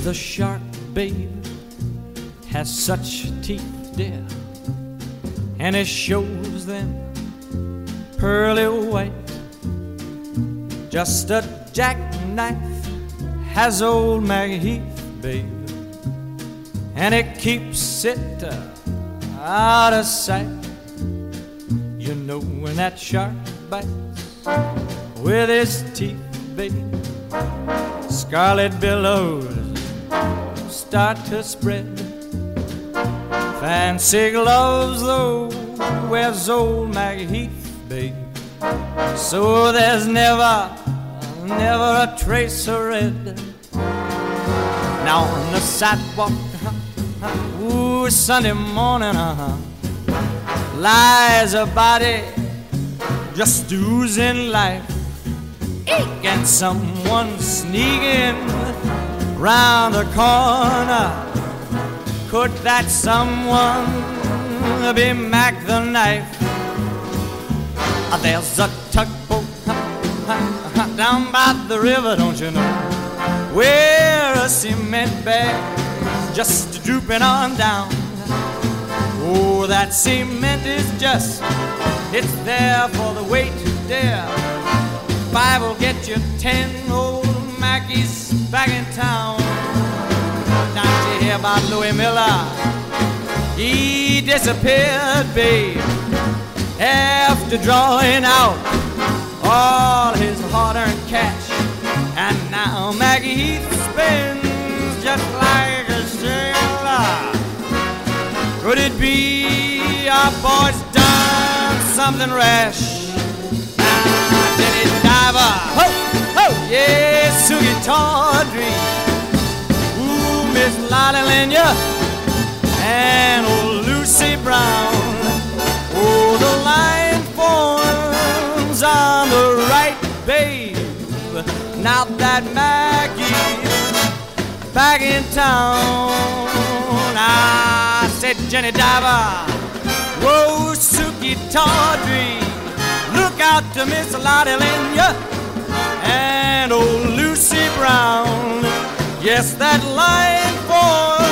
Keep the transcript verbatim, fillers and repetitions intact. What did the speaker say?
the shark, babe, has such teeth, dear, and it shows them pearly white. Just a jackknife has old Maggie Heath, babe, and it keeps it uh, out of sight. You know when that shark bites with his teeth, baby, scarlet billows start to spread. Fancy gloves, though, wears old Maggie Heath, babe, so there's never, never a trace of red. Now on the sidewalk, uh-huh, ooh, Sunday morning, uh-huh, lies a body just oozing life. Eek! And someone sneaking round the corner. Could that someone be Mac the Knife? There's a tugboat down by the river, don't you know, where a cement bag's just drooping on down. Oh, that cement is just, it's there for the weight, dear. Five will get you ten old Mackies back in town. Don't you hear about Louis Miller? He disappeared, babe, after drawing out all his hard-earned cash. And now Maggie Heath spins just like a sailor. Could it be our boy's done something rash? Ah, Jenny Diver, ho, ho, yeah, Sugie Tawdry, ooh, Miss Lolly Lenya, and old Lucy Brown. Oh, the line forms on the right, babe, now that Maggie's back in town. I said, Jenny Diver, whoa, Sugie Tawdry, look out to Miss Lottie Lenya and old Lucy Brown. Yes, that line forms